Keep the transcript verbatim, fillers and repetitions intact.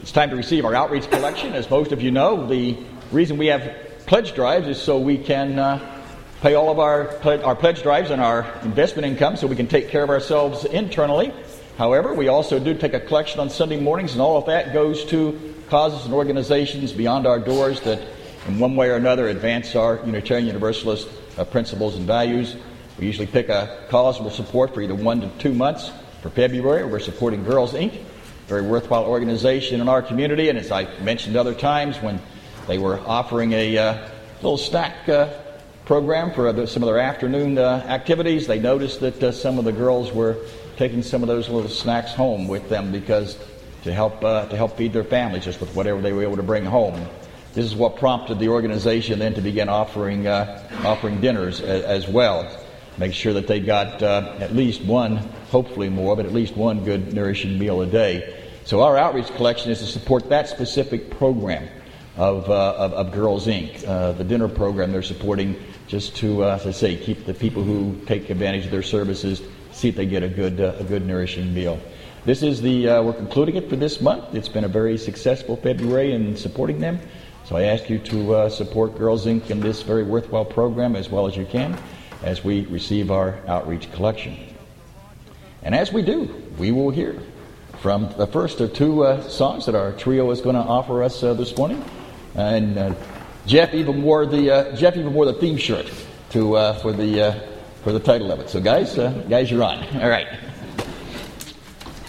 It's time to receive our outreach collection. As most of you know, the reason we have pledge drives is so we can uh, pay all of our, our pledge drives and our investment income so we can take care of ourselves internally. However, we also do take a collection on Sunday mornings, and all of that goes to causes and organizations beyond our doors that in one way or another advance our Unitarian Universalist uh, principles and values. We usually pick a cause we'll support for either one to two months. For February, we're supporting Girls Incorporated, a very worthwhile organization in our community, and as I mentioned other times, when they were offering a uh, little snack uh, program for other, some of their afternoon uh, activities, they noticed that uh, some of the girls were taking some of those little snacks home with them because to help uh, to help feed their families just with whatever they were able to bring home. This is what prompted the organization then to begin offering uh, offering dinners as, as well. Make sure that they got uh, at least one, hopefully more, but at least one good nourishing meal a day. So our outreach collection is to support that specific program of uh, of, of Girls Incorporated. Uh, the dinner program they're supporting just to, uh, as I say, keep the people who take advantage of their services, see if they get a good uh, a good nourishing meal. This is the uh, we're concluding it for this month. It's been a very successful February in supporting them. So I ask you to uh, support Girls Incorporated in this very worthwhile program as well as you can, as we receive our outreach collection. And as we do, we will hear from the first of two uh, songs that our trio is going to offer us uh, this morning. And uh, Jeff even wore the uh, Jeff even wore the theme shirt to uh, for the uh, for the title of it. So guys, uh, guys, you're on. All right.